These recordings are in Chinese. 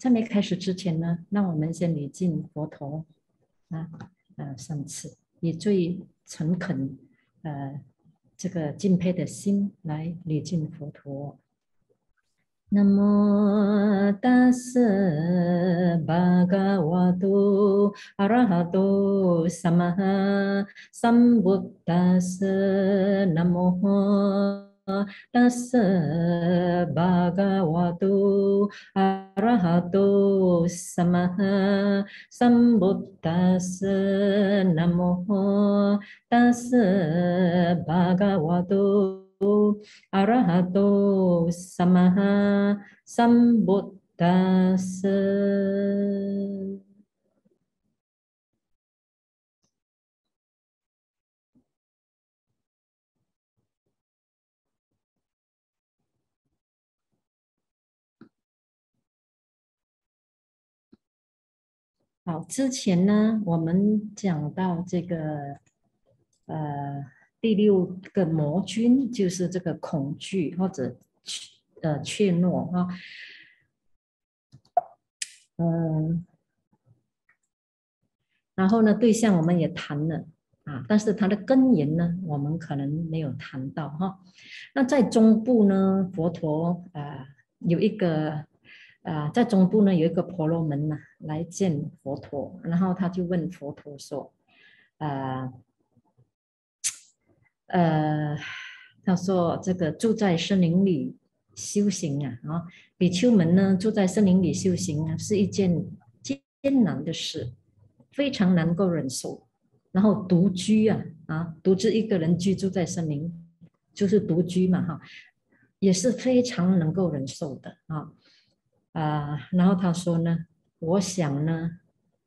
在没开始之前呢，让我们先礼敬佛陀3次，以最诚恳这个敬佩的心来礼敬佛陀。Namo tassa bhagavato arahato samma sambuddhassa. Namo tassa bhagavato arahato samma sambuddhassa. Namo tassa bhagavato arahato samma sambuddhassa。好，之前呢，我们讲到这个第6个魔君，就是这个恐惧或者怯懦哈。然后呢，对象我们也谈了但是它的根源呢，我们可能没有谈到哈。那在中部呢，佛陀有一个在中部呢有一个婆罗门呢来见佛陀，然后他就问佛陀说，他说这个住在森林里修行比丘们呢住在森林里修行是一件艰难的事，非常难够忍受。然后独居独自一个人居住在森林，就是独居嘛也是非常能够忍受的然后他说呢，我想呢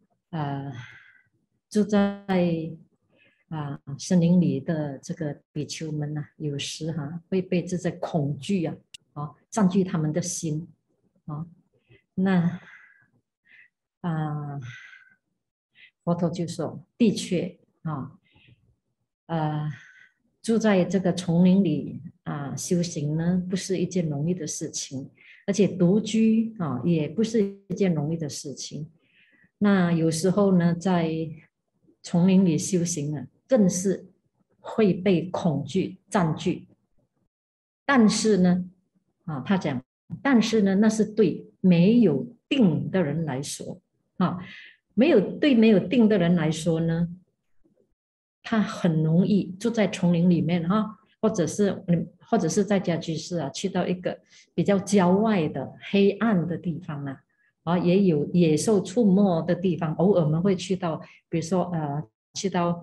住在森林里的这个比丘们有时会被这些恐惧占据他们的心那佛陀就说，的确住在这个丛林里修行呢，不是一件容易的事情，而且独居也不是一件容易的事情。那有时候呢，在丛林里修行更是会被恐惧占据。但是呢，他讲，但是呢，那是对没有定的人来说没有定的人来说呢，他很容易住在丛林里面或者是在家居士去到一个比较郊外的黑暗的地方也有野兽出没的地方，偶尔我们会去到，比如说去到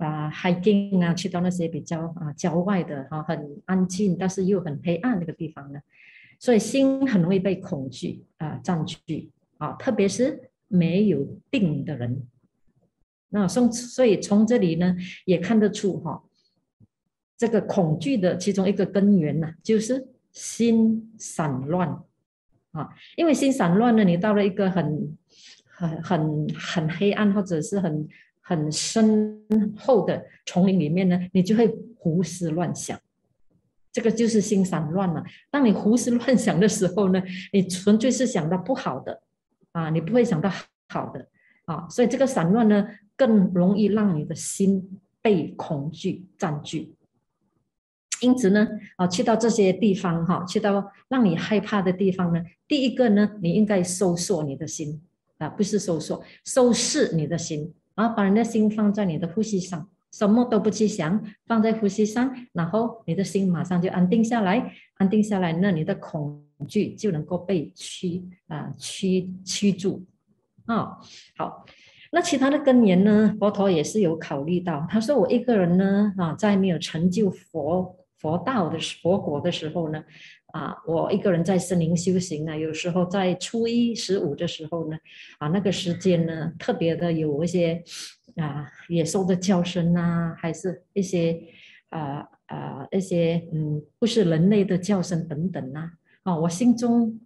hiking 去到那些比较郊外的很安静但是又很黑暗那个地方呢，所以心很容易被恐惧占据特别是没有定的人。那所以从这里呢也看得出这个恐惧的其中一个根源就是心散乱因为心散乱呢，你到了一个很黑暗或者是很深厚的丛林里面呢，你就会胡思乱想，这个就是心散乱了。当你胡思乱想的时候呢，你纯粹是想到不好的你不会想到好的所以这个散乱呢，更容易让你的心被恐惧占据。因此呢去到这些地方去到让你害怕的地方呢，第一个呢，你应该收缩你的心不是收拾你的心把你的心放在你的呼吸上，什么都不去想，放在呼吸上，然后你的心马上就安定下来，安定下来那你的恐惧就能够被驱逐好。那其他的根源呢，佛陀也是有考虑到。他说我一个人呢在没有成就佛道的佛果的时候呢我一个人在森林修行有时候在初一15的时候呢那个时间呢特别的有一些野兽的叫声还是一些一些不是人类的叫声等等我心中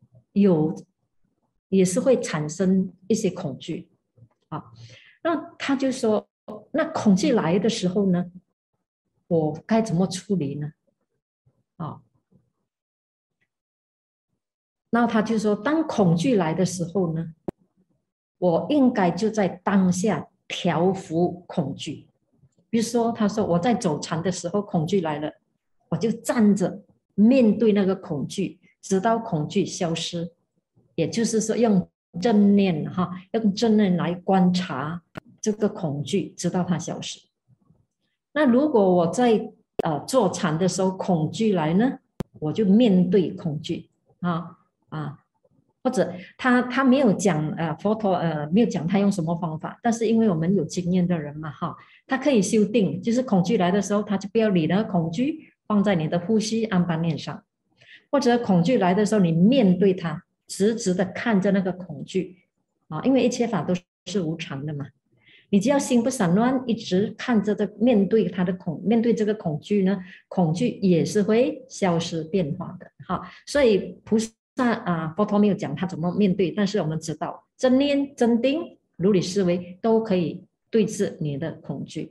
也是会产生一些恐惧那他就说，那恐惧来的时候呢，我该怎么处理呢然后他就说，当恐惧来的时候呢，我应该就在当下调服恐惧。比如说，他说我在走禅的时候，恐惧来了，我就站着面对那个恐惧，直到恐惧消失。也就是说，用正念用正念来观察这个恐惧，直到它消失。那如果我在坐禅的时候，恐惧来呢，我就面对恐惧啊啊，或者他没有讲佛陀没有讲他用什么方法，但是因为我们有经验的人嘛他可以修定，就是恐惧来的时候，他就不要理那个恐惧，放在你的呼吸安般念上，或者恐惧来的时候，你面对它，直直的看着那个恐惧因为一切法都是无常的嘛。你只要心不散乱，一直看着的面对面对这个恐惧呢，恐惧也是会消失变化的所以菩萨佛陀没有讲他怎么面对，但是我们知道真念真定如理思维都可以对治你的恐惧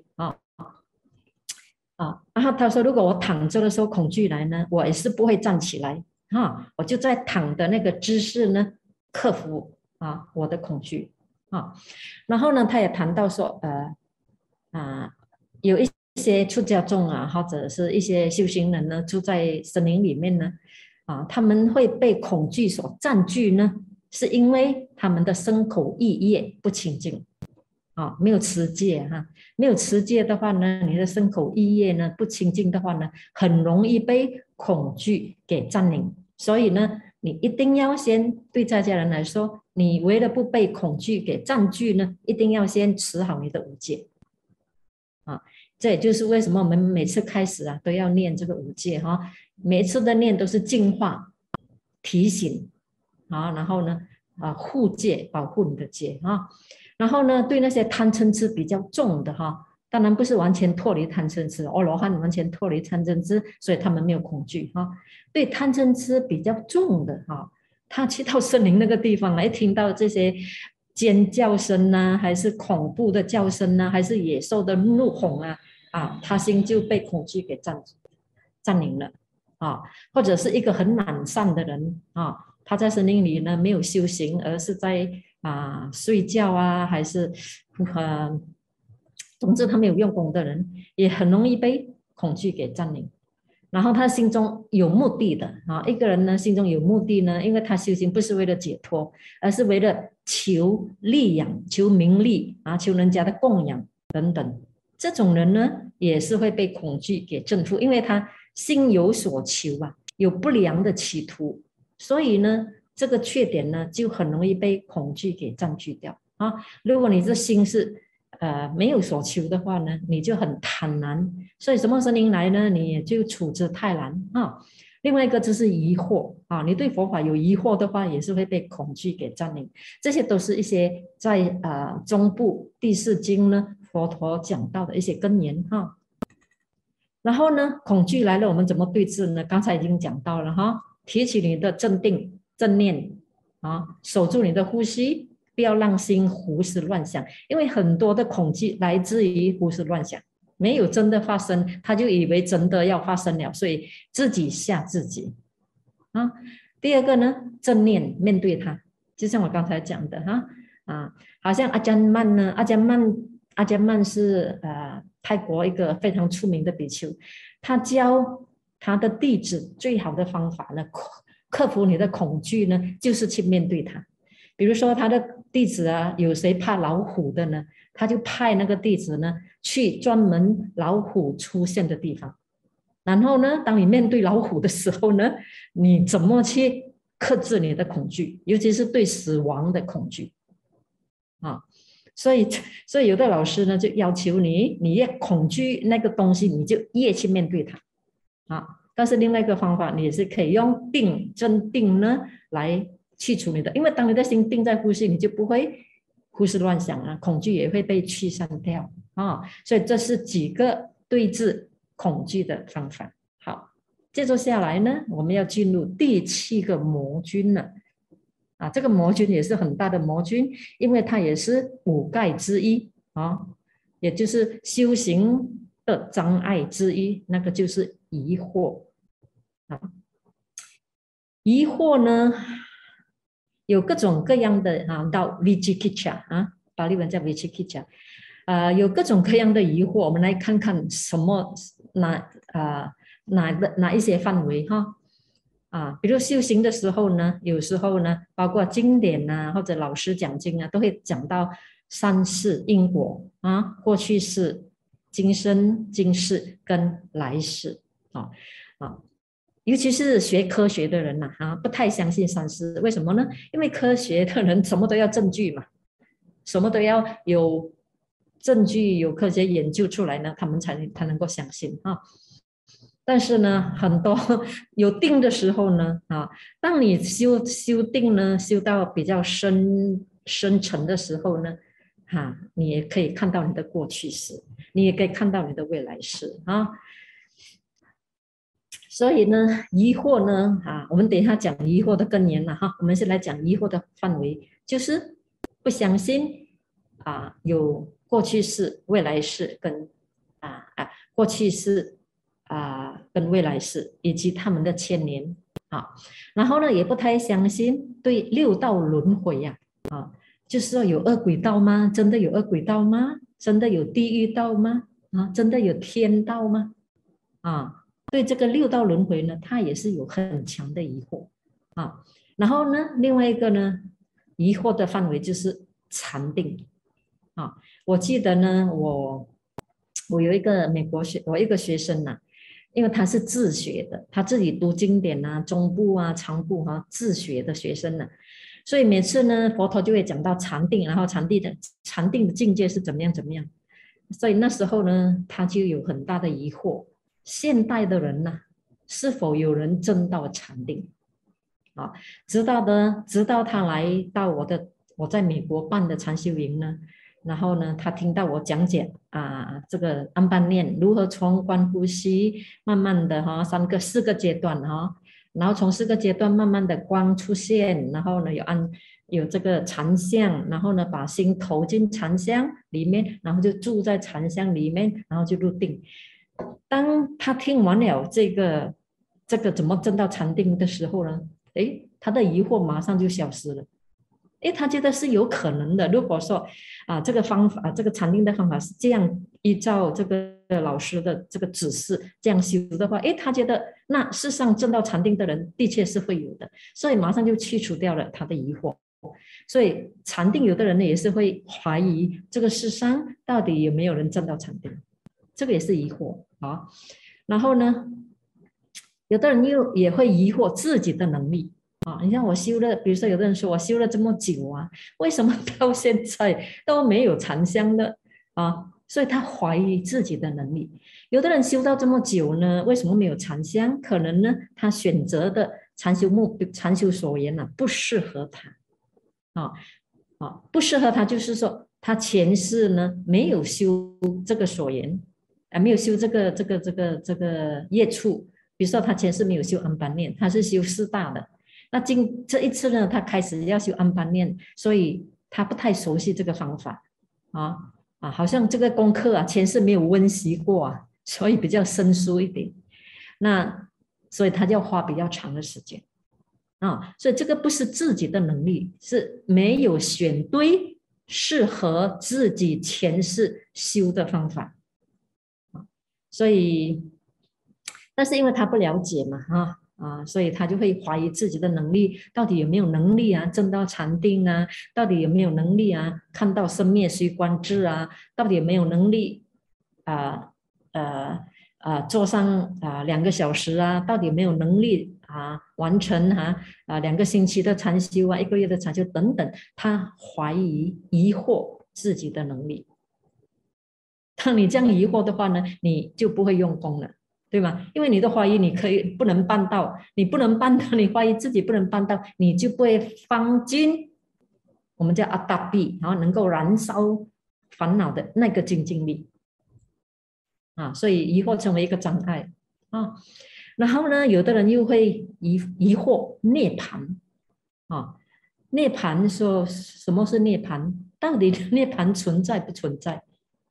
然后他说如果我躺着的时候恐惧来呢，我也是不会站起来我就在躺的那个姿势呢克服我的恐惧然后呢，他也谈到说，有一些出家众或者是一些修行人呢，住在森林里面呢，他们会被恐惧所占据呢，是因为他们的身口意业不清净没有持戒没有持戒的话呢，你的身口意业呢不清净的话呢，很容易被恐惧给占领，所以呢。你一定要先对在家人来说，你为了不被恐惧给占据呢，一定要先持好你的五戒这也就是为什么我们每次开始都要念这个五戒每一次的念都是净化、提醒然后呢护戒，保护你的戒然后呢，对那些贪嗔痴比较重的当然不是完全脱离贪嗔痴，阿罗汉完全脱离贪嗔痴，所以他们没有恐惧对贪嗔痴比较重的他去到森林那个地方来，听到这些尖叫声还是恐怖的叫声还是野兽的怒吼他心就被恐惧给占领了或者是一个很懒散的人他在森林里呢没有修行，而是在睡觉还是总之他没有用功的人，也很容易被恐惧给占领。然后他心中有目的的一个人呢心中有目的呢，因为他修行不是为了解脱，而是为了求利养、求名利求人家的供养等等。这种人呢也是会被恐惧给征服，因为他心有所求有不良的企图，所以呢这个缺点呢就很容易被恐惧给占据掉如果你这心是没有所求的话呢，你就很贪婪，所以什么声音来呢，你也就处之泰然另外一个就是疑惑你对佛法有疑惑的话，也是会被恐惧给占领。这些都是一些在中部第四经呢佛陀讲到的一些根源然后呢，恐惧来了，我们怎么对治呢？刚才已经讲到了提起你的镇定正念守住你的呼吸。不要让心胡思乱想，因为很多的恐惧来自于胡思乱想，没有真的发生，他就以为真的要发生了，所以自己吓自己第二个呢，正念面对它，就像我刚才讲的好像阿姜曼呢，阿姜曼是泰国一个非常出名的比丘，他教他的弟子最好的方法呢，克服你的恐惧呢，就是去面对它。比如说他的弟子有谁怕老虎的呢？他就派那个弟子呢去专门老虎出现的地方，然后呢，当你面对老虎的时候呢，你怎么去克制你的恐惧，尤其是对死亡的恐惧所以有的老师呢就要求你越恐惧那个东西，你就越去面对它但是另外一个方法，你也是可以用真定呢来去除你的，因为当你的心定在呼吸，你就不会胡思乱想恐惧也会被驱散掉所以这是几个对治恐惧的方法。好，接着下来呢，我们要进入第7个魔君了这个魔君也是很大的魔君，因为它也是5盖之一也就是修行的障碍之一，那个就是疑惑疑惑呢有各种各样的到 Vicikicca 巴利文叫 Vicikicca，有各种各样的疑惑，我们来看看什么哪一些范围比如修行的时候呢，有时候呢，包括经典或者老师讲经都会讲到三世因果过去世、今生今世跟来世尤其是学科学的人不太相信三世，为什么呢？因为科学的人什么都要证据嘛，什么都要有证据、有科学研究出来呢，他们才能够相信但是呢，很多有定的时候呢当你修定呢，修到比较深沉的时候呢你也可以看到你的过去式，你也可以看到你的未来式所以呢，疑惑呢我们等一下讲疑惑的根源了我们先来讲疑惑的范围，就是不相信有过去式、未来式跟过去式跟未来式以及他们的牵连然后呢，也不太相信对六道轮回就是说有恶鬼道吗？真的有恶鬼道吗？真的有地狱道吗？真的有天道吗？对这个六道轮回呢，他也是有很强的疑惑然后呢，另外一个呢，疑惑的范围就是禅定我记得呢，我有一个我一个学生因为他是自学的，他自己读经典中部长部自学的学生所以每次呢，佛陀就会讲到禅定，然后禅定的境界是怎么样，所以那时候呢，他就有很大的疑惑。现代的人是否有人证到禅定直到他来到我在美国办的禅修营呢，然后呢，他听到我讲解这个安般念如何从观呼吸，慢慢的4个阶段然后从4个阶段慢慢的光出现，然后呢有这个禅相，然后呢把心投进禅相里面，然后就住在禅相里面，然后就入定。当他听完了这个怎么证到禅定的时候呢，他的疑惑马上就消失了。他觉得是有可能的。如果说这个方法这个禅定的方法是这样依照这个老师的这个指示这样修的话，他觉得那世上证到禅定的人的确是会有的，所以马上就去除掉了他的疑惑。所以禅定有的人呢也是会怀疑这个世上到底有没有人证到禅定，这个也是疑惑然后呢，有的人也会疑惑自己的能力你像我修了，比如说有的人说我修了这么久为什么到现在都没有禅相的所以他怀疑自己的能力。有的人修到这么久呢，为什么没有禅相？可能呢，他选择的禅修所缘不适合他不适合他，就是说他前世呢没有修这个所缘没有修这个业处。比如说他前世没有修安般念，他是修4大的。那这一次呢，他开始要修安般念，所以他不太熟悉这个方法好像这个功课前世没有温习过所以比较生疏一点。那所以他就要花比较长的时间所以这个不是自己的能力，是没有选对适合自己前世修的方法所以，但是因为他不了解嘛所以他就会怀疑自己的能力，到底有没有能力证到禅定到底有没有能力看到生灭虚观智到底有没有能力坐上2个小时到底有没有能力完成2个星期的禅修1个月的禅修等等，他怀疑疑惑自己的能力。当你这样疑惑的话呢，你就不会用功了，对吗？因为你的怀疑你不能办到，你怀疑自己不能办到，你就不会放进我们叫阿达比，然后能够燃烧烦恼的那个精进力所以疑惑成为一个障碍然后呢，有的人又会疑惑涅槃涅槃说什么是涅槃？到底涅槃存在不存在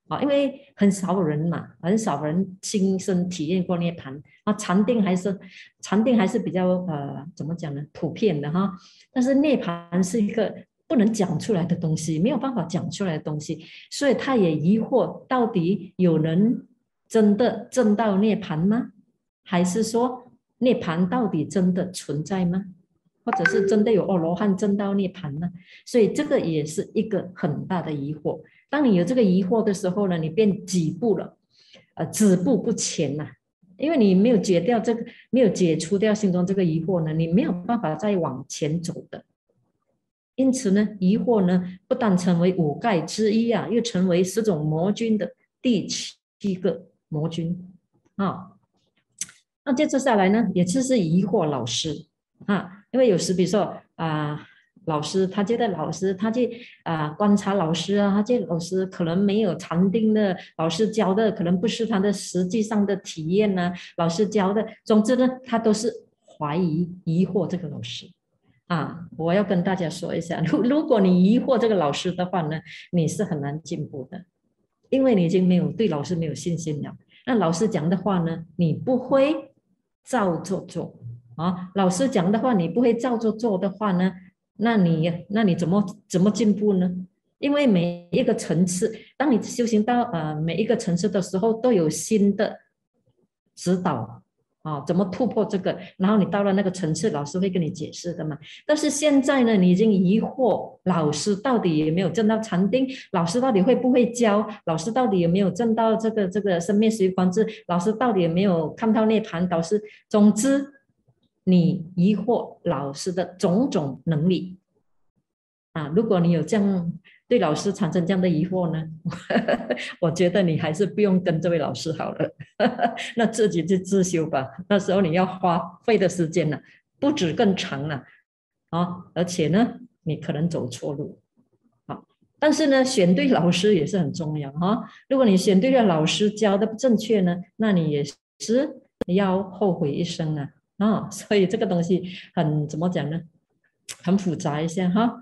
啊，因为很少人嘛，很少人亲身体验过涅槃啊。禅定还是比较怎么讲呢？普遍的哈。但是涅槃是一个不能讲出来的东西，没有办法讲出来的东西，所以他也疑惑，到底有人真的证到涅槃吗？还是说涅槃到底真的存在吗？或者是真的有阿罗汉证到涅槃呢？所以这个也是一个很大的疑惑。当你有这个疑惑的时候呢，你便止步了，止步不前呐、因为你没有解掉这个，没有解除掉心中这个疑惑呢，你没有办法再往前走的。因此呢，疑惑呢不但成为五盖之一啊，又成为10种魔君的第7个魔君啊。那接着下来呢，也就是疑惑老师啊，因为有时比如说老师他觉得老师他去观察老师啊，他觉得老师可能没有禅定的，老师教的可能不是他的实际上的体验呢、老师教的，总之呢，他都是怀疑疑惑这个老师啊。我要跟大家说一下，如果你疑惑这个老师的话呢，你是很难进步的，因为你已经没有对老师没有信心了。那老师讲的话呢，你不会照做做啊。老师讲的话，你不会照做做的话呢，那你怎么进步呢？因为每一个层次，当你修行到每一个层次的时候，都有新的指导啊，怎么突破这个？然后你到了那个层次，老师会跟你解释的嘛。但是现在呢，你已经疑惑老师到底有没有证到禅定，老师到底会不会教，老师到底有没有证到这个生灭随观智，老师到底有没有看到涅槃，导师，总之你疑惑老师的种种能力啊。如果你有这样对老师产生这样的疑惑呢，我觉得你还是不用跟这位老师好了，那自己去自修吧。那时候你要花费的时间呢，不止更长了啊，而且呢，你可能走错路。好，但是呢，选对老师也是很重要哈。如果你选对了老师，教的不正确呢，那你也是要后悔一生啊。所以这个东西很怎么讲呢？很复杂一下哈。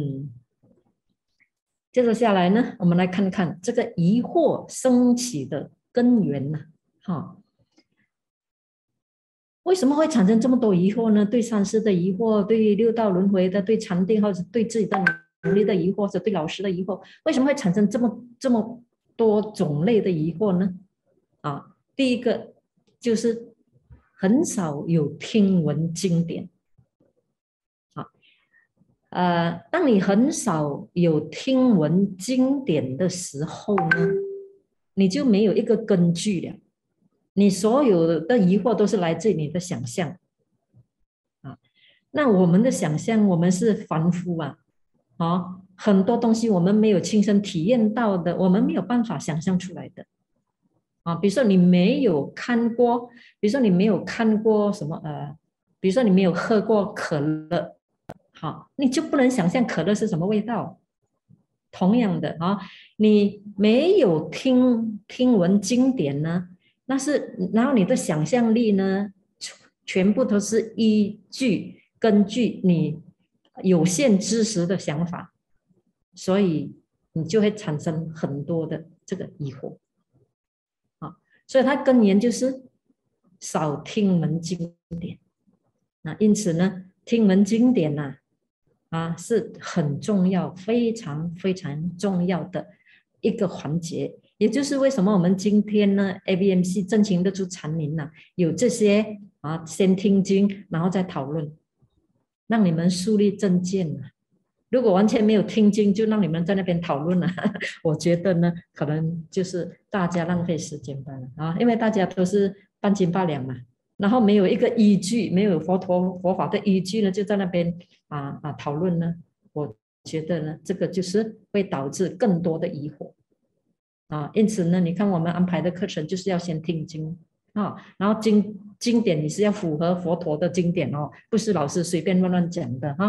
接着下来呢，我们来看看这个疑惑升起的根源呢。为什么会产生这么多疑惑呢？对三世的疑惑，对六道轮回的，对禅定，或者对自己的能力的疑惑，或者对老师的疑惑，为什么会产生这么多种类的疑惑呢？第一个就是很少有听闻经典。当你很少有听闻经典的时候呢，你就没有一个根据了。你所有的疑惑都是来自你的想象啊。那我们的想象，我们是凡夫很多东西我们没有亲身体验到的，我们没有办法想象出来的比如说你没有看过，比如说你没有看过什么比如说你没有喝过可乐。你就不能想象可乐是什么味道。同样的你没有听闻经典呢，然后你的想象力呢，全部都是根据你有限知识的想法，所以你就会产生很多的这个疑惑所以它根源就是少听闻经典。那因此呢，听闻经典是很重要，非常非常重要的一个环节。也就是为什么我们今天呢 ，ABMC 真情的助禅林有这些先听经，然后再讨论，让你们树立正见如果完全没有听经，就让你们在那边讨论我觉得呢，可能就是大家浪费时间罢了因为大家都是半斤八两嘛。然后没有一个依据，没有佛法的依据呢，就在那边讨论呢。我觉得呢，这个就是会导致更多的疑惑因此呢，你看我们安排的课程就是要先听经然后经典你是要符合佛陀的经典不是老师随便乱讲的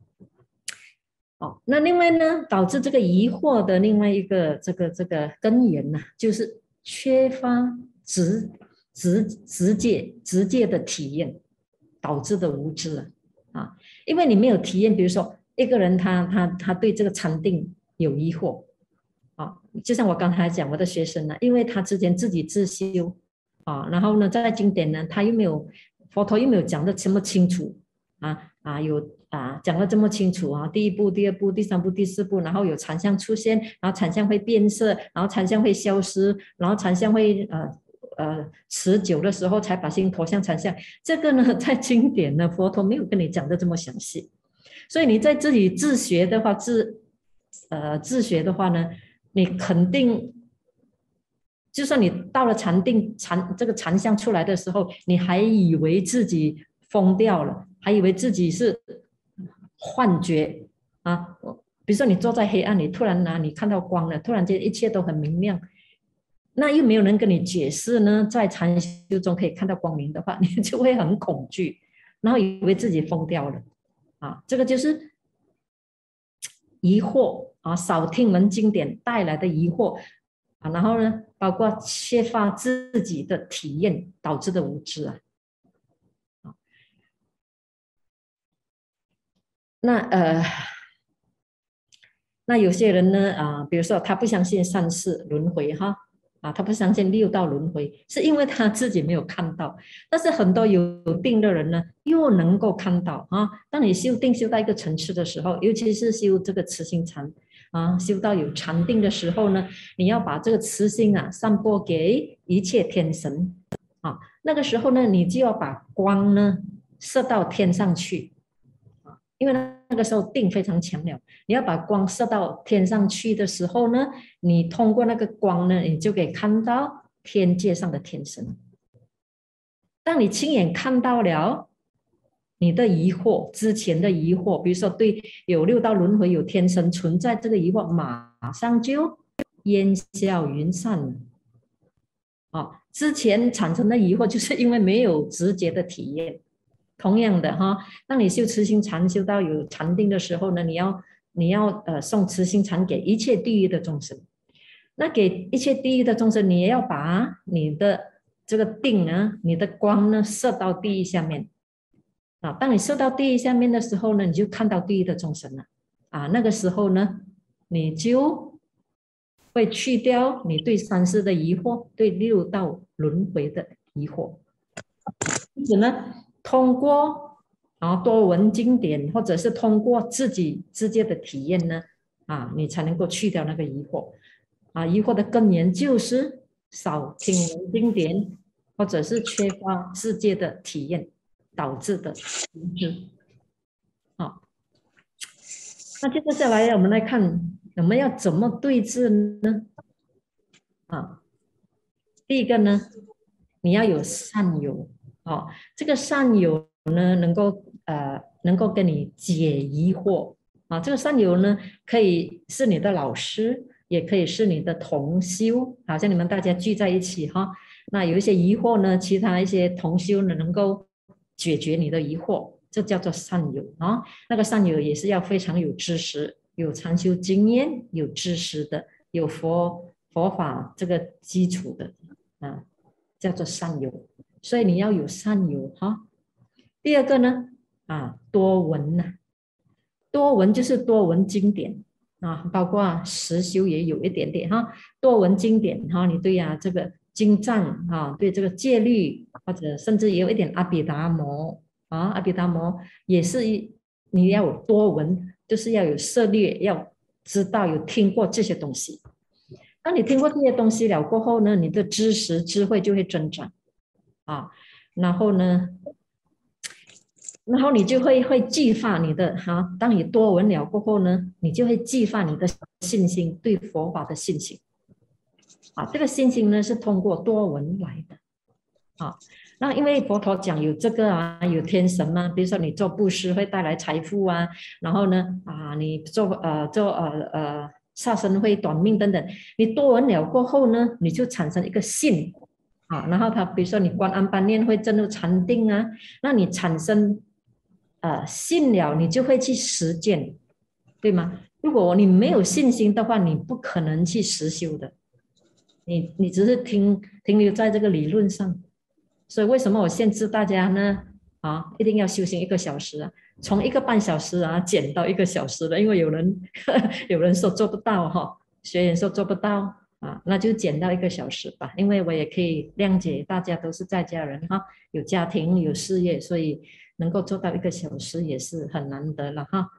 那另外呢，导致这个疑惑的另外一个这个根源呢，就是缺乏直接的体验导致的无知因为你没有体验，比如说一个人他对这个禅定有疑惑啊，就像我刚才讲，我的学生呢，因为他之前自己自修啊，然后呢，在经典呢，他又没有佛陀又没有讲的这么清楚有讲的这么清楚啊，第一步、第二步、第三步、第四步，然后有禅相出现，然后禅相会变色，然后禅相会消失，然后禅相会持久的时候才把心投向禅相。这个呢，在经典呢，佛陀没有跟你讲的这么详细，所以你在自己自学的话，自学的话呢，你肯定，就算你到了这个禅相出来的时候，你还以为自己疯掉了，还以为自己是幻觉啊。比如说你坐在黑暗里，突然你看到光了，突然间一切都很明亮，那又没有人跟你解释呢，在禅修中可以看到光明的话，你就会很恐惧，然后以为自己疯掉了啊。这个就是疑惑啊，少听闻经典带来的疑惑啊，然后呢，包括缺乏自己的体验导致的无知啊。那那有些人呢比如说他不相信三世轮回他不相信六道轮回，是因为他自己没有看到。但是很多有定的人呢，又能够看到当你修定修到一个层次的时候，尤其是修这个慈心禅修到有禅定的时候呢，你要把这个慈心散播给一切天神那个时候呢，你就要把光呢射到天上去因为那个时候定非常强了，你要把光射到天上去的时候呢，你通过那个光呢，你就可以看到天界上的天神。当你亲眼看到了你的疑惑，之前的疑惑，比如说对有六道轮回、有天神存在这个疑惑，马上就烟消云散了之前产生的疑惑，就是因为没有直接的体验。同样的当你修慈心禅修到有禅定的时候呢，你要送慈心禅给一切地狱的众生。那给一切地狱的众生，你也要把你的这个定呢，你的光呢射到地狱下面当你射到地狱下面的时候呢，你就看到地狱的众生了那个时候呢，你就会去掉你对三世的疑惑，对六道轮回的疑惑。因此呢，通过多闻经典，或者是通过自己直接的体验呢你才能够去掉那个疑惑疑惑的根源就是少听闻经典，或者是缺乏世界的体验导致的无知那接下来我们来看我们要怎么对治呢第一个呢，你要有善友这个善友呢能够跟你解疑惑这个善友呢可以是你的老师，也可以是你的同修，好像你们大家聚在一起那有一些疑惑呢，其他一些同修呢能够解决你的疑惑，这叫做善友那个善友也是要非常有知识、有禅修经验、有知识的，有佛法这个基础的叫做善友。所以你要有善友第二个呢多闻多闻就是多闻经典包括实修也有一点点多闻经典你对这个经藏对这个戒律，或者甚至也有一点阿毗达摩阿毗达摩也是你要有多闻，就是要有涉猎，要知道有听过这些东西。当你听过这些东西了过后呢，你的知识智慧就会增长然后呢，然后你就会激发你的当你多闻了过后呢，你就会激发你的信心，对佛法的信心这个信心呢是通过多闻来的那因为佛陀讲有这个有天神嘛，比如说你做布施会带来财富然后呢你做杀生会短命等等，你多闻了过后呢，你就产生一个信然后他比如说你观安般念会进入禅定那你产生信了，你就会去实践，对吗？如果你没有信心的话，你不可能去实修的，你只是停留在这个理论上。所以为什么我限制大家呢一定要修行1个小时从1个半小时减到1个小时的，因为有人有人说做不到学员说做不到啊，那就减到1个小时吧，因为我也可以谅解大家都是在家人哈，有家庭有事业，所以能够做到1个小时也是很难得了哈。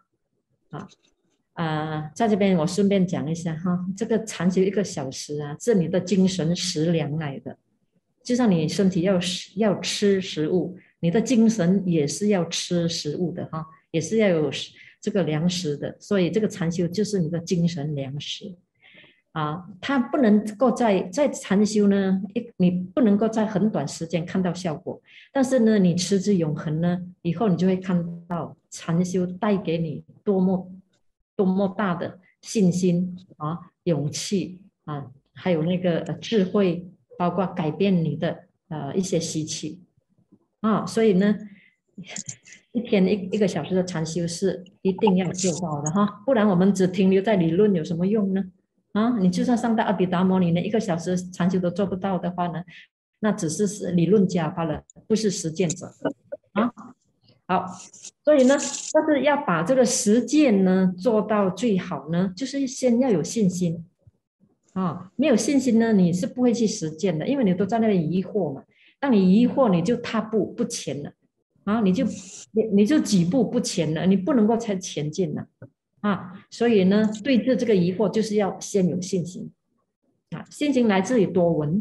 在这边我顺便讲一下哈，这个禅修1个小时啊，是你的精神食粮来的，就像你身体要吃食物，你的精神也是要吃食物的哈，也是要有这个粮食的，所以这个禅修就是你的精神粮食它不能够在禅修呢，你不能够在很短时间看到效果，但是呢，你持之永恒呢，以后你就会看到禅修带给你多么大的信心勇气还有那个智慧，包括改变你的一些习气所以呢，一天1个小时的禅修是一定要做到的哈，不然我们只停留在理论有什么用呢？你就算上到阿毗达摩，你连1个小时禅修都做不到的话呢，那只是理论家罢了，不是实践者好，所以呢，但是要把这个实践呢做到最好呢，就是先要有信心没有信心呢，你是不会去实践的，因为你都在那里疑惑嘛。当你疑惑，你就踏步不前了你就几步不前了，你不能够才前进了所以呢，对治这个疑惑，就是要先有信心信心来自于多闻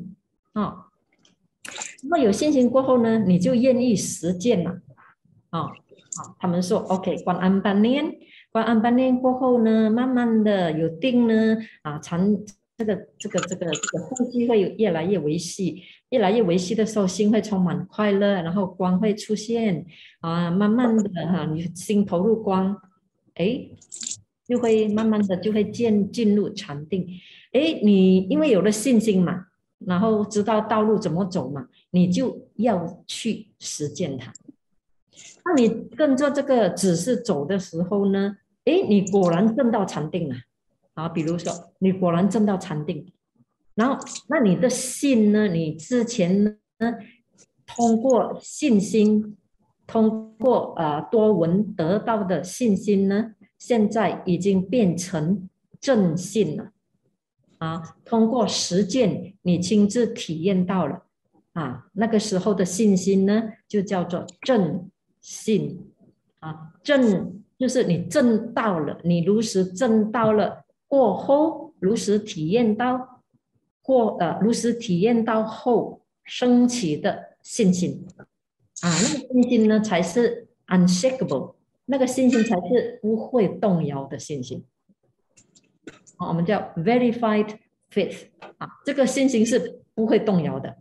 那么有信心过后呢，你就愿意实践了他们说 OK， 观安半年过后呢，慢慢的有定呢这个呼吸会越来越维系，越来越维系的时候，心会充满快乐，然后光会出现慢慢的你心投入光，就会慢慢的就会进入禅定，你因为有了信心嘛，然后知道道路怎么走嘛，你就要去实践它。当你跟着这个指示走的时候呢，你果然证到禅定了比如说你果然证到禅定，然后那你的信呢，你之前呢通过信心，通过多闻得到的信心呢，现在已经变成正信了通过实践你亲自体验到了那个时候的信心呢，就叫做正信正就是你证到了，你如实证到了过后，如实体验到如实体验到后升起的信心那个信心呢才是 unshakable， 那个信心才是不会动摇的信心我们叫 verified faith 这个信心是不会动摇的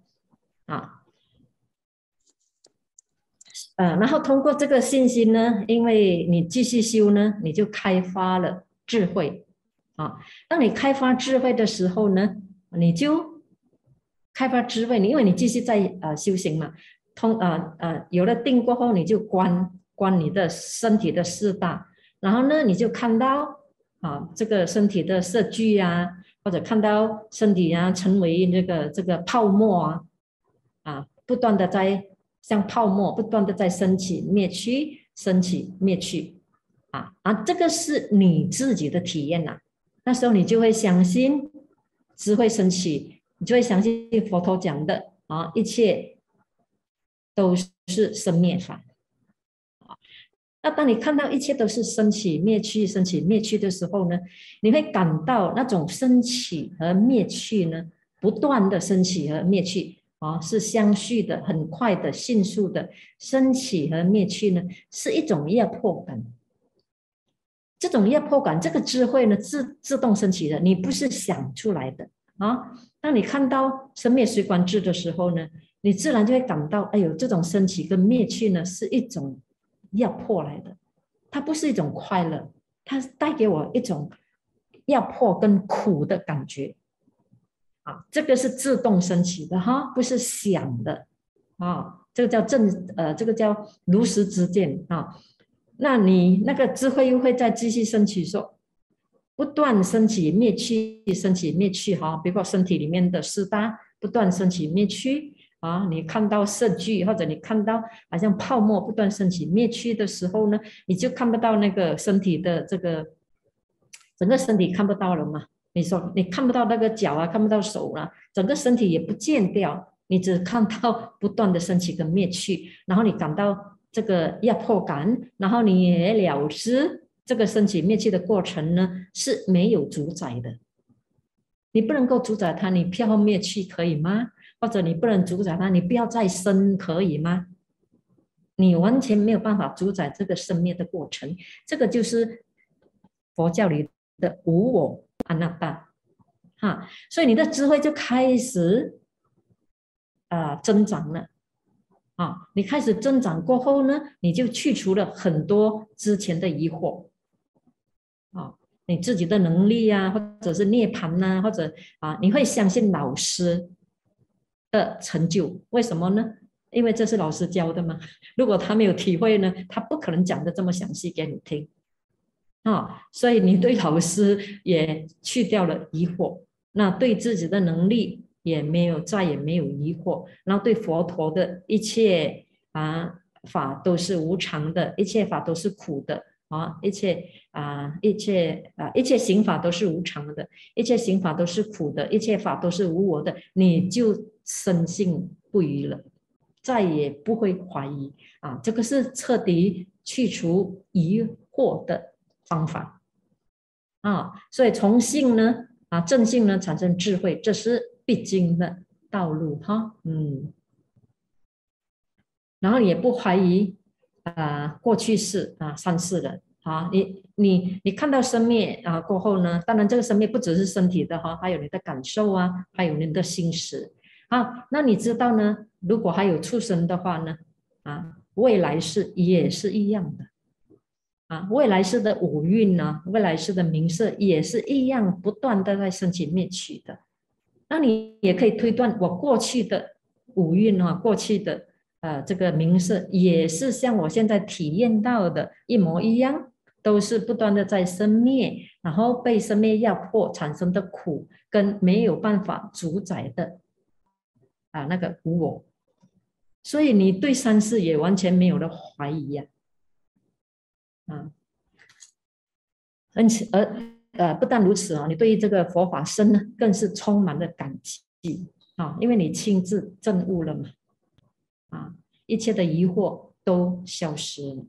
然后通过这个信心呢，因为你继续修呢，你就开发了智慧当你开发智慧的时候呢，你就开发智慧，因为你继续在修行嘛，有了定过后，你就观你的身体的四大，然后呢，你就看到这个身体的色聚或者看到身体成为这个泡沫不断的在像泡沫不断的在升起灭去，升起灭去这个是你自己的体验那时候你就会相信智慧升起，你就会相信佛陀讲的一切都是生灭法那当你看到一切都是升起灭去升起灭去的时候呢，你会感到那种升起和灭去呢不断的升起和灭去是相续的，很快的迅速的升起和灭去呢，是一种压迫感。这种压迫感，这个智慧呢自动升起的，你不是想出来的当你看到生灭随观智的时候呢，你自然就会感到哎呦，这种升起跟灭去呢是一种压迫来的，它不是一种快乐，它带给我一种压迫跟苦的感觉这个是自动升起的不是想的这个叫这个叫如实知见那你那个智慧又会再继续升起，说不断升起灭去，升起灭去比如说身体里面的四大不断升起灭去你看到色聚或者你看到好像泡沫不断升起灭去的时候呢，你就看不到那个身体的这个整个身体看不到了嘛你说你看不到那个脚啊，看不到手啊，整个身体也不见掉，你只看到不断的升起跟灭去，然后你感到这个压迫感，然后你也了知这个升起灭去的过程呢是没有主宰的，你不能够主宰它，你飘灭去可以吗？或者你不能主宰它，你不要再生可以吗？你完全没有办法主宰这个生灭的过程，这个就是佛教里的无我阿那达哈，所以你的智慧就开始增长了啊，你开始增长过后呢，你就去除了很多之前的疑惑啊，你自己的能力啊，或者是涅槃呐，或者你会相信老师的成就，为什么呢？因为这是老师教的嘛。如果他没有体会呢，他不可能讲的这么详细给你听所以你对老师也去掉了疑惑，那对自己的能力也再也没有疑惑，然后对佛陀的一切法都是无常的，一切法都是苦的一切行法都是无常的，一切行法都是苦的，一切法都是无我的，你就深信不疑了，再也不会怀疑这个是彻底去除疑惑的方法所以从性呢正性呢产生智慧，这是必经的道路然后也不怀疑过去世三世的你看到生灭过后呢，当然这个生灭不只是身体的还有你的感受还有你的心识那你知道呢，如果还有畜生的话呢未来世也是一样的未来世的五蕴呢，未来世的名色也是一样，不断的在升起灭去的。那你也可以推断，我过去的五蕴过去的这个名色，也是像我现在体验到的一模一样，都是不断的在生灭，然后被生灭压迫产生的苦，跟没有办法主宰的那个无我。所以你对三世也完全没有了怀疑不但如此你对于这个佛法僧呢，更是充满了感激因为你亲自证悟了嘛一切的疑惑都消失了。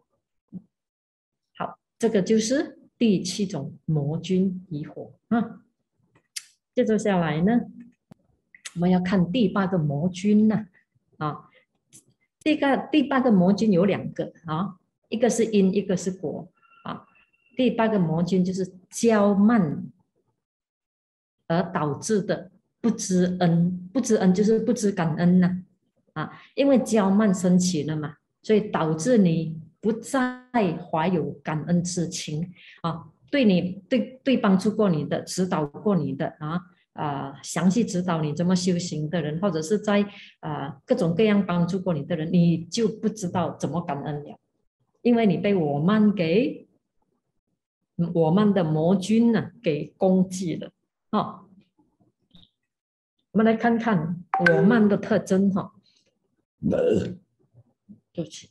好，这个就是第7种魔君疑惑接着下来呢，我们要看第8个魔君第8个魔君有2个一个是因，一个是果第8个魔君就是骄慢而导致的不知恩，不知恩就是不知感恩因为骄慢升起了嘛，所以导致你不再怀有感恩之情对帮助过你的、指导过你的详细指导你怎么修行的人，或者是在各种各样帮助过你的人，你就不知道怎么感恩了，因为你被我慢的魔君给攻击了我们来看看我慢的特征对不起，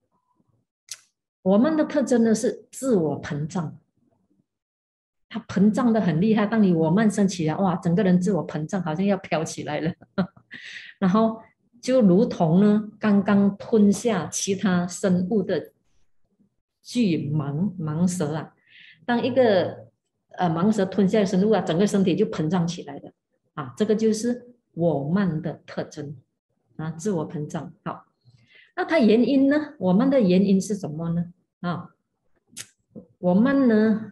我慢的特征呢是自我膨胀，它膨胀的很厉害。当你我慢升起来，哇，整个人自我膨胀，好像要飘起来了。然后就如同呢，刚刚吞下其他生物的巨蟒蛇当一个蟒蛇吞下生物整个身体就膨胀起来了这个就是我慢的特征自我膨胀。好，那它原因呢？我慢的原因是什么呢？我慢呢？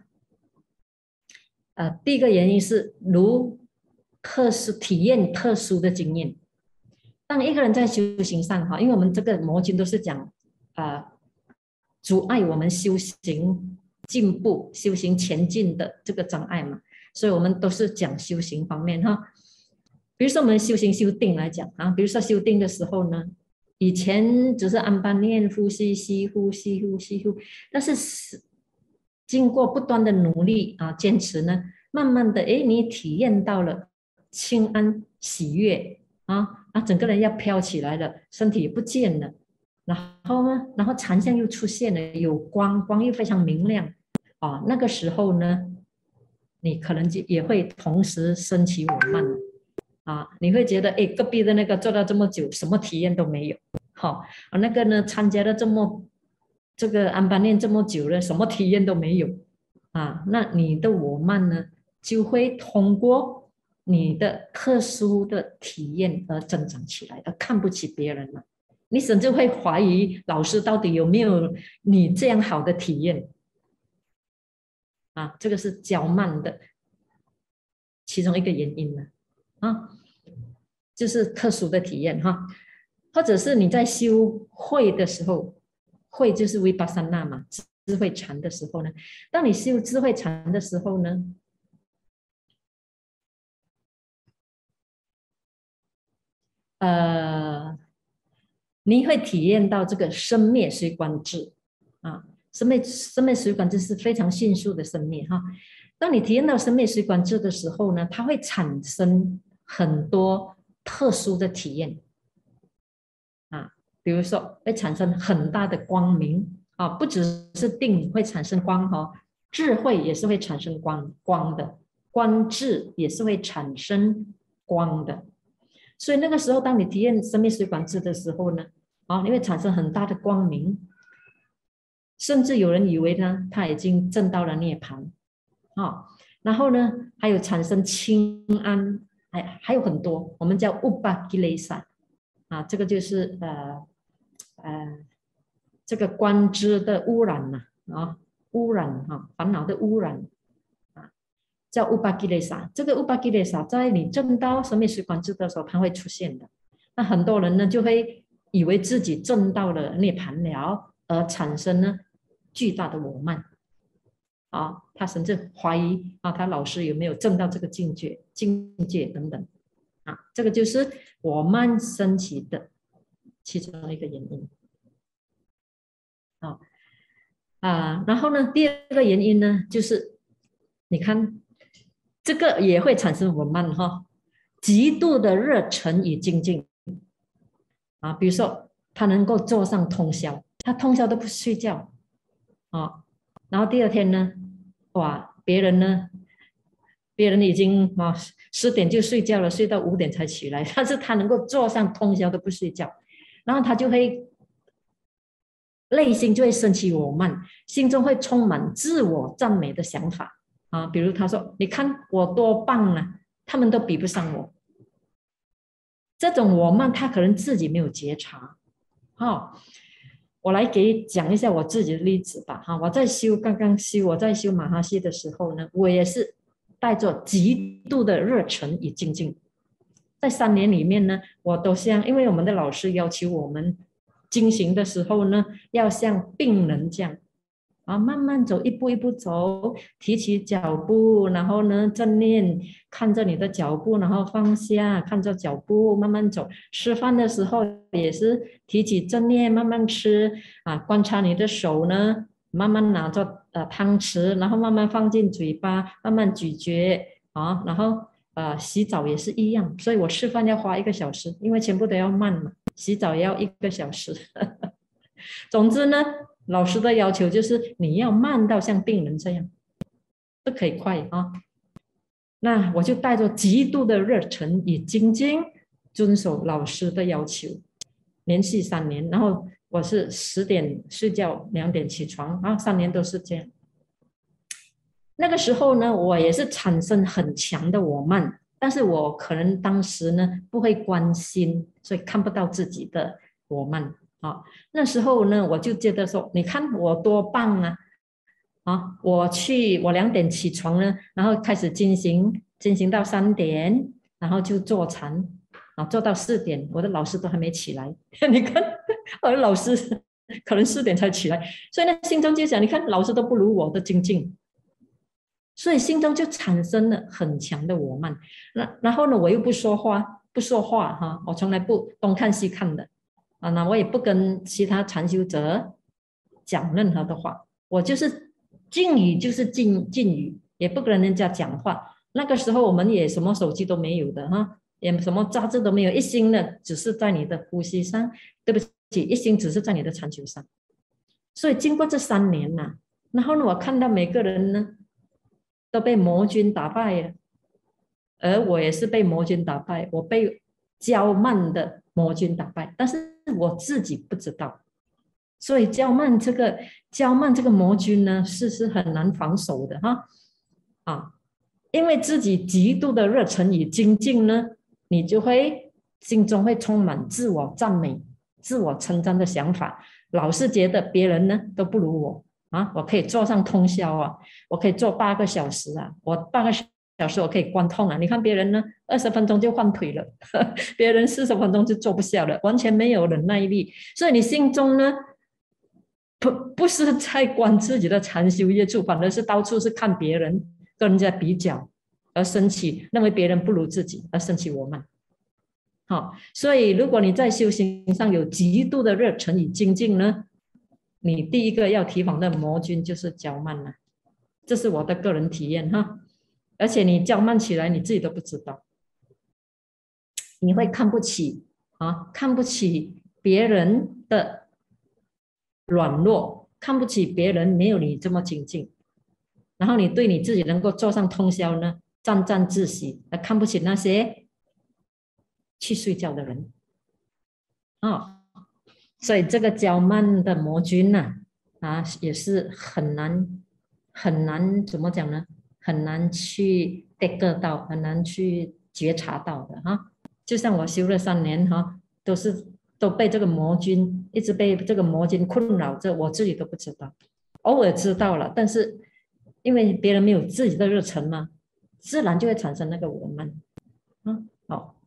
第一个原因是如体验特殊的经验。当一个人在修行上因为我们这个魔经都是讲阻碍我们修行进步、修行前进的这个障碍嘛，所以我们都是讲修行方面比如说我们修行修定来讲比如说修定的时候呢，以前只是安般念呼吸吸呼吸呼吸呼，但是经过不断的努力坚持呢，慢慢的你体验到了清安喜悦整个人要飘起来了，身体也不见了，然后禅相又出现了，有光又非常明亮那个时候呢， 你可能就也会同时升起我慢啊，你会觉得哎，隔壁的那个做了这么久，什么体验都没有，好，那个呢参加了这个安般念这么久了，什么体验都没有啊，那你的我慢呢就会通过你的特殊的体验而增长起来，而看不起别人了。你甚至会怀疑老师到底有没有你这样好的体验啊？这个是骄慢的其中一个原因呢啊，就是特殊的体验哈，或者是你在修慧的时候，慧就是维巴三那嘛，智慧禅的时候呢，当你修智慧禅的时候呢，你会体验到这个生灭随观智啊，生灭随观智是非常迅速的生灭哈。当你体验到生灭随观智的时候呢，它会产生很多特殊的体验啊，比如说会产生很大的光明啊，不只是定会产生光哈，智慧也是会产生光的，观智也是会产生光的。所以那个时候，当你体验生命水管智的时候呢，啊，你会产生很大的光明，甚至有人以为呢，他已经证到了涅槃，啊，然后呢，还有产生清安，还有很多，我们叫乌巴吉雷萨，啊，这个就是呃这个观知的污染呐，啊，污染哈，烦恼的污染啊，叫乌巴吉雷萨。这个乌巴吉雷萨在你证到生命水观智的时候，它会出现的。那很多人呢就会以为自己证到了涅槃了，而产生呢巨大的我慢啊，他甚至怀疑啊，他老师有没有证到这个境界等等啊，这个就是我慢升起的其中一个原因啊然后呢，第二个原因呢，就是你看这个也会产生我慢哈，极度的热忱与精进啊，比如说他能够做上通宵，他通宵都不睡觉啊，然后第二天呢，哇，别人已经10点就睡觉了，睡到5点才起来，但是他能够做上通宵都不睡觉，然后他就会内心就会升起我慢，心中会充满自我赞美的想法啊，比如他说：“你看我多棒啊，他们都比不上我。”这种我慢，他可能自己没有觉察。哦，我来讲一下我自己的例子吧。哈，刚刚修，我在修马哈西的时候呢，我也是带着极度的热忱与精进。在3年里面呢，我都像，因为我们的老师要求我们进行的时候呢，要像病人这样啊，慢慢走，一步一步走，提起脚步，然后呢，正念看着你的脚步，然后放下，看着脚步慢慢走。吃饭的时候也是提起正念，慢慢吃啊，观察你的手呢，慢慢拿着汤匙，然后慢慢放进嘴巴，慢慢咀嚼啊，然后洗澡也是一样，所以我吃饭要花1个小时，因为全部都要慢嘛，洗澡也要1个小时。总之呢，老师的要求就是你要慢到像病人这样，不可以快啊。那我就带着极度的热忱与精进，遵守老师的要求，连续3年。然后我是10点睡觉，2点起床，然后3年都是这样。那个时候呢，我也是产生很强的我慢，但是我可能当时呢不会关心，所以看不到自己的我慢啊。那时候呢，我就觉得说，你看我多棒啊！啊，我2点起床呢，然后开始进行到3点，然后就坐禅啊，做到4点，我的老师都还没起来。你看，我的老师可能4点才起来，所以呢，心中就想，你看老师都不如我的精进。所以心中就产生了很强的我慢。然后呢，我又不说话哈，我从来不东看西看的啊，那我也不跟其他禅修者讲任何的话，我就是静语就是静语，也不跟人家讲话。那个时候我们也什么手机都没有的哈，也什么杂志都没有，一心的只是在你的呼吸上，对不起，一心只是在你的禅修上。所以经过这3年呐，然后呢，我看到每个人呢。 都被魔君打败了，而我也是被魔君打败，我被骄慢的魔君打败，但是我自己不知道。所以骄慢这个魔君呢，是很难防守的哈啊，因为自己极度的热忱与精进呢，你就会心中会充满自我赞美、自我称赞的想法，老是觉得别人呢都不如我啊，我可以做上通宵啊，我可以做8个小时啊，我8个小时我可以关痛啊，你看别人呢20分钟就换腿了，别人40分钟就做不下了，完全没有忍耐力，所以你心中呢不是在观自己的禅修业处，反而是到处是看别人，跟人家比较，而生气，认为别人不如自己，而生气我慢。好，所以如果你在修行上有极度的热忱与精进呢，你第一个要提防的魔君就是骄慢了，这是我的个人体验哈。而且你骄慢起来，你自己都不知道，你会看不起啊，看不起别人的软弱，看不起别人没有你这么精进，然后你对你自己能够做上通宵呢，沾沾自喜，看不起那些去睡觉的人啊，所以这个骄慢的魔君呢，也是很难怎么讲呢？很难去 get 到，很难去觉察到的哈。就像我修了3年哈，都被这个魔君一直被这个魔君困扰着，我自己都不知道，偶尔知道了，但是因为别人没有自己的热忱嘛，自然就会产生那个我慢。好，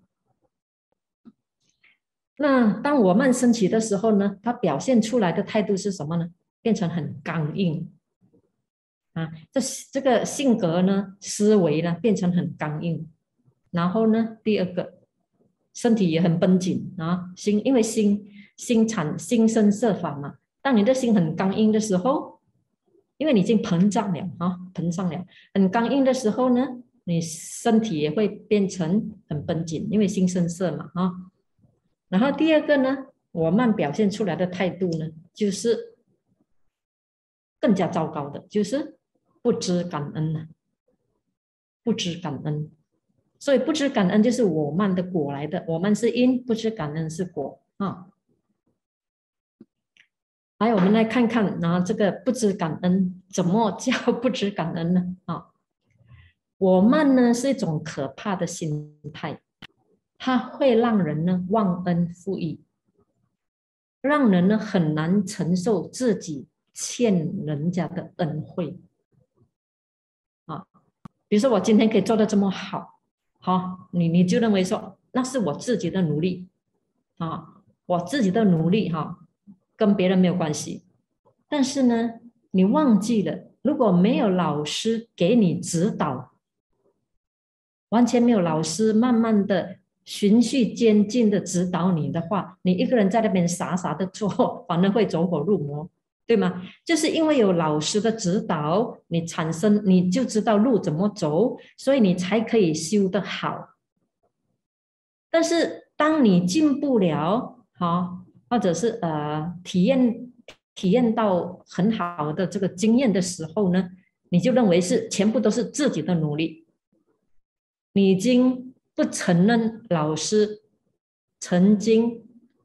那当我慢升起的时候呢，它表现出来的态度是什么呢？变成很刚硬啊，这个性格呢，思维呢变成很刚硬。然后呢，第二个，身体也很绷紧啊，因为心生色法嘛。当你的心很刚硬的时候，因为你已经膨胀了啊，膨胀了，很刚硬的时候呢，你身体也会变成很绷紧，因为心生色嘛啊。然后第二个呢，我慢表现出来的态度呢，就是更加糟糕的，就是不知感恩了，不知感恩。所以不知感恩就是我慢的果来的，我慢是因，不知感恩是果啊。来，我们来看看，然后这个不知感恩怎么叫不知感恩呢？啊，我慢呢是一种可怕的心态，它会让人呢忘恩负义，让人呢很难承受自己欠人家的恩惠啊。比如说我今天可以做得这么好，好，你就认为说那是我自己的努力啊，我自己的努力哈，跟别人没有关系。但是呢，你忘记了，如果没有老师给你指导，完全没有老师慢慢的循序渐进的指导你的话，你一个人在那边傻傻的做，反而会走火入魔，对吗？就是因为有老师的指导，你就知道路怎么走，所以你才可以修得好。但是当你进不了，好，或者是体验到很好的这个经验的时候呢，你就认为是全部都是自己的努力，你已经不承认老师曾经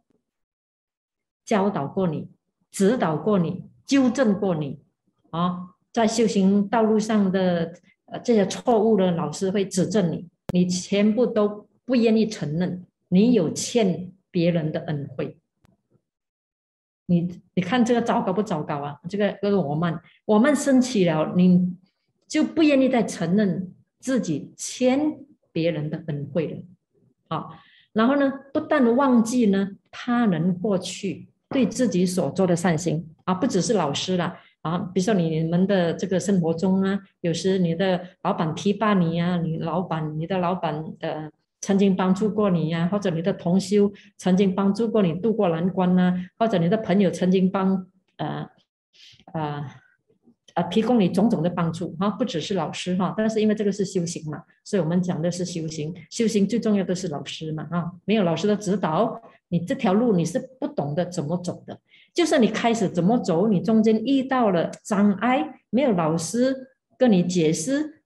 教导过你、指导过你、纠正过你啊，在修行道路上的这些错误的老师会指正你，你全部都不愿意承认你有欠别人的恩惠。你看这个糟糕不糟糕啊？这个我们升起了，你就不愿意再承认自己欠别人的恩惠了。好，然后呢，不但忘记呢他人过去对自己所做的善行啊，不只是老师了啊，比如说你们的这个生活中啊，有时你的老板提拔你啊，你的老板曾经帮助过你呀，或者你的同修曾经帮助过你渡过难关呐，或者你的朋友曾经提供你种种的帮助哈，不只是老师哈，但是因为这个是修行嘛，所以我们讲的是修行，修行最重要的是老师嘛哈，没有老师的指导，你这条路你是不懂得怎么走的，就算你开始怎么走，你中间遇到了障碍，没有老师跟你解释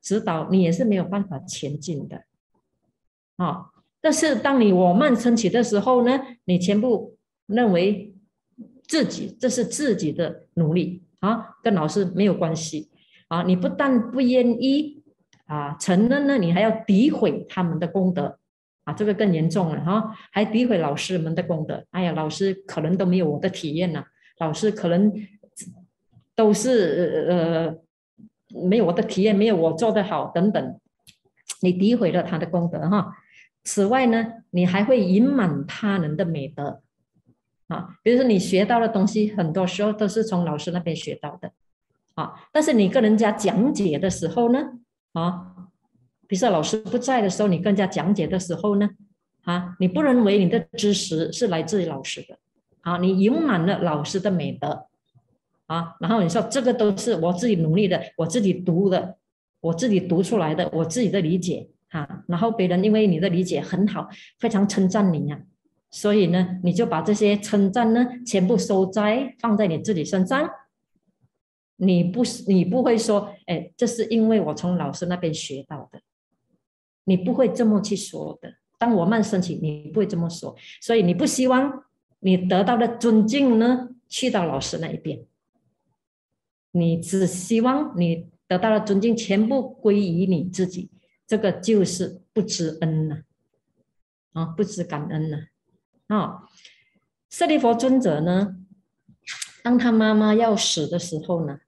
指导，你也是没有办法前进的啊。但是当你我慢升起的时候呢，你全部认为自己这是自己的努力啊，跟老师没有关系啊。你不但不愿意承认呢，你还要诋毁他们的功德啊，这个更严重了哈，还诋毁老师们的功德。哎呀，老师可能都没有我的体验呢，老师可能都是没有我的体验，没有我做得好等等，你诋毁了他的功德哈。此外呢，你还会隐瞒他人的美德啊，比如说你学到的东西，很多时候都是从老师那边学到的啊，但是你跟人家讲解的时候呢，比如说老师不在的时候，你跟人家讲解的时候呢，你不认为你的知识是来自于老师的你隐瞒了老师的美德然后你说这个都是我自己努力的，我自己读的，我自己读出来的，我自己的理解然后别人因为你的理解很好，非常称赞你所以呢，你就把这些称赞呢全部收摘放在你自己身上，你不会说，哎，这是因为我从老师那边学到的，你不会这么去说的。当我慢升起，你不会这么说，所以你不希望你得到的尊敬呢去到老师那一边，你只希望你得到的尊敬全部归于你自己，这个就是不知恩了不知感恩了舍利弗尊者呢，当他妈妈要死的时候呢，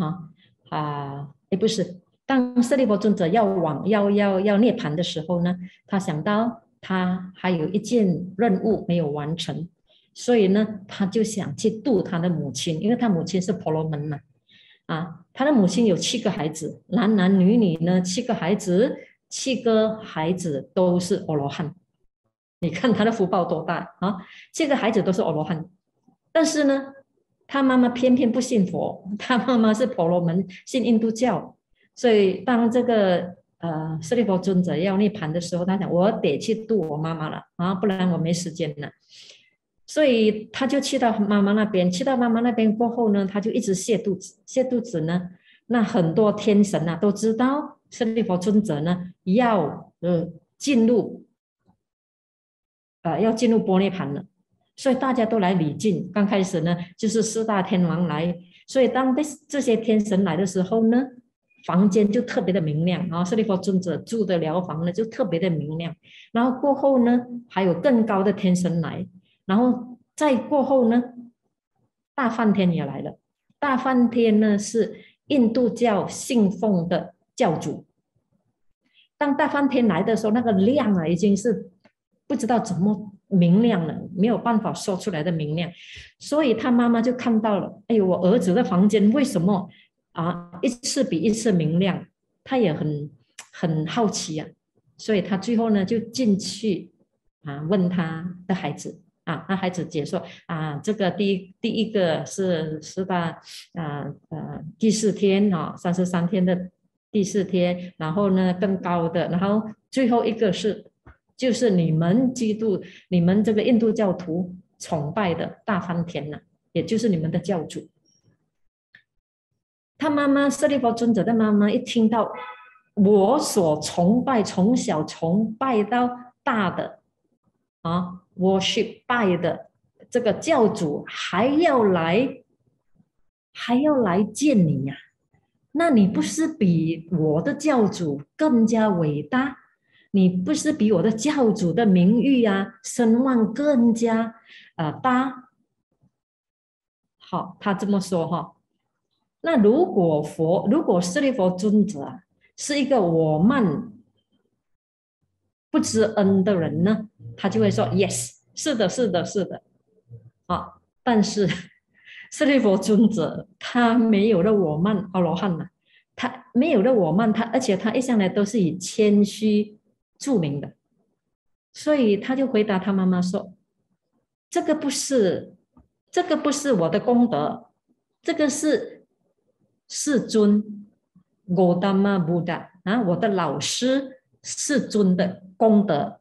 不是，当舍利弗尊者要涅槃的时候呢，他想到他还有一件任务没有完成，所以呢，他就想去度他的母亲，因为他母亲是婆罗门嘛，他的母亲有7个孩子，男男女女呢7个孩子，7个孩子都是阿罗汉。你看他的福报多大7个孩子都是阿罗汉，但是呢，他妈妈偏偏不信佛，他妈妈是婆罗门，信印度教，所以当这个舍利弗尊者要涅槃的时候，他想我得去度我妈妈了不然我没时间了，所以他就去到妈妈那边，去到妈妈那边过后呢，他就一直泻肚子，泻肚子呢，那很多天神都知道舍利弗尊者呢要进入般涅槃了，所以大家都来礼敬。刚开始呢，就是4大天王来，所以当这些天神来的时候呢，房间就特别的明亮舍利弗尊者住的寮房呢就特别的明亮。然后过后呢，还有更高的天神来，然后再过后呢，大梵天也来了。大梵天呢是印度教信奉的教主。当大梵天来的时候，那个亮已经是不知道怎么明亮了，没有办法说出来的明亮，所以他妈妈就看到了，哎呦，我儿子的房间为什么一次比一次明亮？他也很好奇所以他最后呢就进去问他的孩子那孩子解说这个第一个是4大第4天33天的第4天，然后呢更高的，然后最后一个就是你们这个印度教徒崇拜的大梵天也就是你们的教主。他妈妈舍利弗尊者的妈妈一听到我所崇拜从小崇拜到大的worship 拜的这个教主还要来见你那你不是比我的教主更加伟大？你不是比我的教主的名誉声望更加大？好，他这么说那如果舍利弗尊者是一个我慢不知恩的人呢，他就会说 yes， 是的，是的，是的但是舍利弗尊者他没有了我慢阿罗汉他没有了我慢，而且他一向来都是以谦虚著名的，所以他就回答他妈妈说：“这个不是我的功德，这个是世尊Gautama Buddha我的老师世尊的功德。”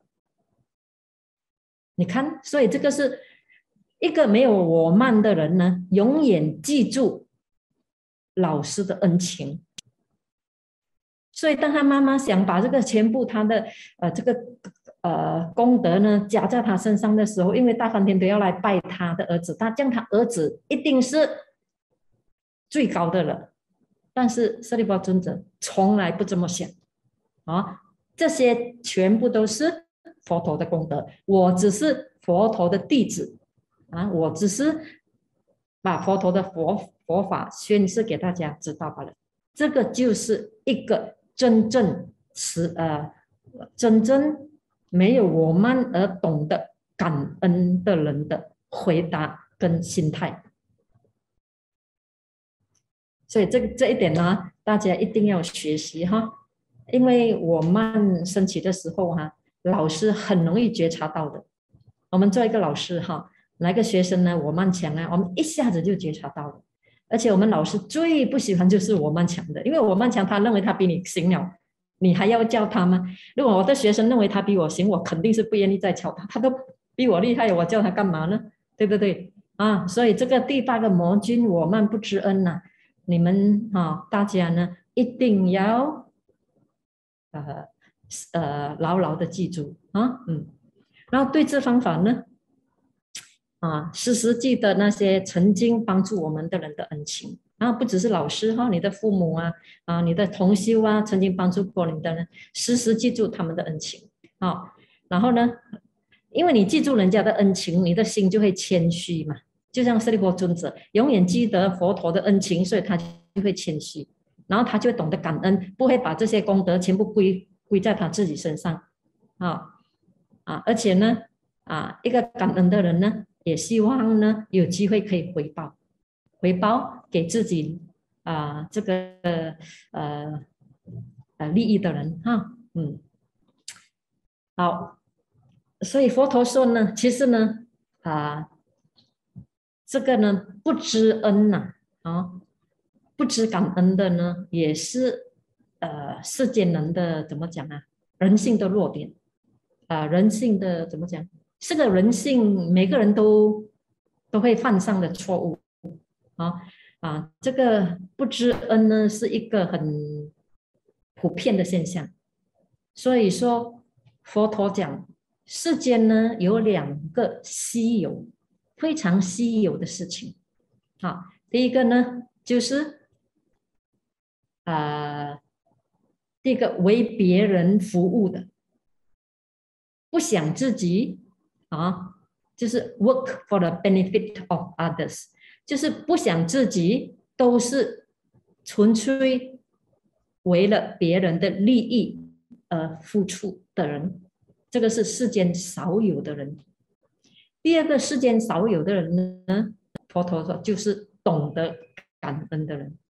你看，所以这个是一个没有我慢的人呢，永远记住老师的恩情。 所以当他妈妈想把这个全部他的这个功德呢加在他身上的时候，因为大梵天都要来拜他的儿子，他这样他儿子一定是最高的了。但是舍利弗尊者从来不这么想啊，这些全部都是佛陀的功德，我只是佛陀的弟子啊，我只是把佛陀的佛法宣示给大家知道罢了。这个就是一个真正没有我们而懂得感恩的人的回答跟心态。所以这一点呢，大家一定要学习哈，因为我们升起的时候哈，老师很容易觉察到的。我们做一个老师哈，哪个学生呢我慢强呢，我们一下子就觉察到了。而且我们老师最不喜欢就是我慢强的，因为我慢强他认为他比你行了，你还要教他吗？如果我的学生认为他比我行，我肯定是不愿意再教他，他都比我厉害，我教他干嘛呢？对不对啊？所以这个第8个魔君我慢不知恩呐，你们大家呢一定要牢牢的记住啊，然后对治方法呢时时记得那些曾经帮助我们的人的恩情啊，不只是老师哈，你的父母你的同修曾经帮助过你的人，时时记住他们的恩情啊。然后呢，因为你记住人家的恩情，你的心就会谦虚嘛。就像舍利弗尊者永远记得佛陀的恩情，所以他就会谦虚，然后他就会懂得感恩，不会把这些功德全部归在他自己身上而且呢一个感恩的人呢，也希望呢有机会可以回报给自己这个利益的人好，所以佛陀说呢，其实呢这个呢不知恩不知感恩的呢，也是世间人的怎么讲人性的弱点人性的怎么讲？是个人性，每个人都会犯上的错误这个不知恩呢，是一个很普遍的现象。所以说，佛陀讲世间呢有2个非常稀有的事情。第一个呢就是第一个为别人服务的，不想自己就是 work for the benefit of others， 就是不想自己，都是纯粹为了别人的利益而付出的人，这个是世间少有的人。第2个世间少有的人呢，佛陀说就是懂得感恩的人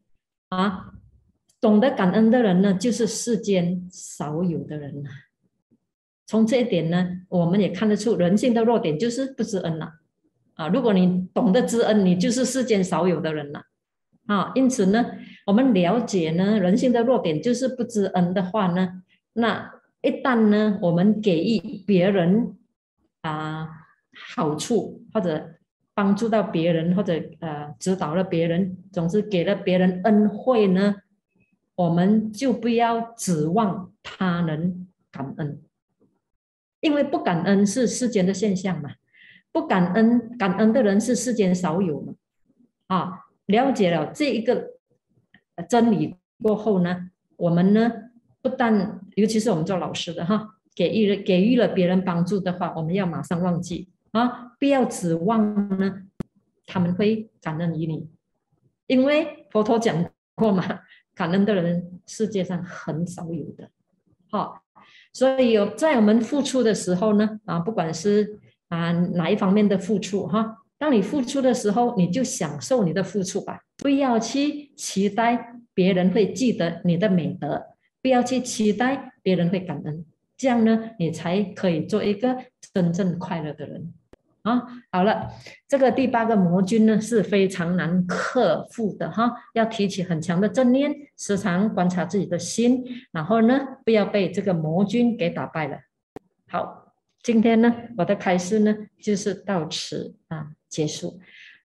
懂得感恩的人呢，就是世间少有的人从这一点呢，我们也看得出人性的弱点就是不知恩了如果你懂得知恩，你就是世间少有的人了因此呢，我们了解呢人性的弱点就是不知恩的话呢，那一旦呢我们给予别人好处，或者帮助到别人，或者指导了别人，总之给了别人恩惠呢，我们就不要指望他人感恩，因为不感恩是世间的现象嘛，不感恩的人是世间少有嘛了解了这一个真理过后呢，我们呢不但尤其是我们做老师的给予了别人帮助的话，我们要马上忘记不要指望呢他们会感恩于你，因为佛陀讲过嘛，感恩的人世界上很少有的所以在我们付出的时候呢不管是哪一方面的付出当你付出的时候，你就享受你的付出吧，不要去期待别人会记得你的美德，不要去期待别人会感恩，这样呢你才可以做一个真正快乐的人好了，这个第8个魔君呢是非常难克服的要提起很强的正念，时常观察自己的心，然后呢不要被这个魔君给打败了。好，今天呢我的开示呢就是到此结束。